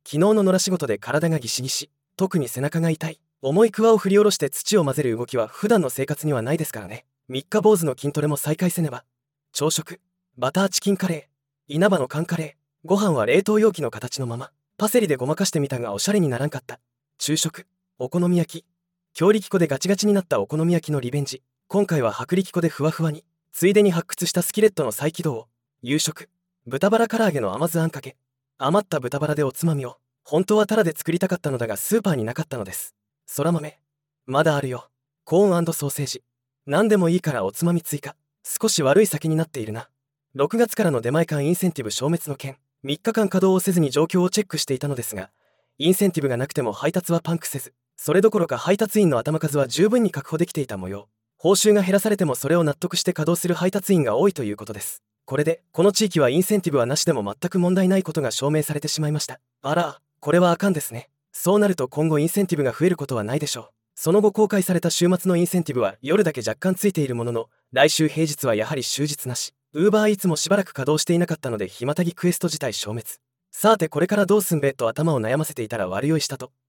昨日の野良仕事で体がギシギシ、特に背中が痛い。重い桑を振り下ろして土を混ぜる動きは普段の生活にはないですからね。三日坊主の筋トレも再開せねば。朝食、バターチキンカレー、稲葉の缶カレー、ご飯は冷凍容器の形のまま。パセリでごまかしてみたがおしゃれにならんかった。昼食、お好み焼き。強力粉でガチガチになったお好み焼きのリベンジ。今回は薄力粉でふわふわに。ついでに発掘したスキレットの再起動を。夕食、豚バラ唐揚げの甘酢あんかけ。余った豚バラでおつまみを。本当はタラで作りたかったのだがスーパーになかったのです。そら豆、まだあるよ。コーン&ソーセージ。何でもいいからおつまみ追加。少し悪い酒になっているな。6月からの出前館インセンティブ消滅の件、3日間稼働をせずに状況をチェックしていたのですが、インセンティブがなくても配達はパンクせず、それどころか配達員の頭数は十分に確保できていた模様。報酬が減らされてもそれを納得して稼働する配達員が多いということです。これでこの地域はインセンティブはなしでも全く問題ないことが証明されてしまいました。あら、これはあかんですね。そうなると今後インセンティブが増えることはないでしょう。その後公開された週末のインセンティブは夜だけ若干ついているものの、来週平日はやはり終日なし。Uber Eatsもしばらく稼働していなかったので、ひまたぎクエスト自体消滅。さてこれからどうすんべと頭を悩ませていたら悪酔いしたと。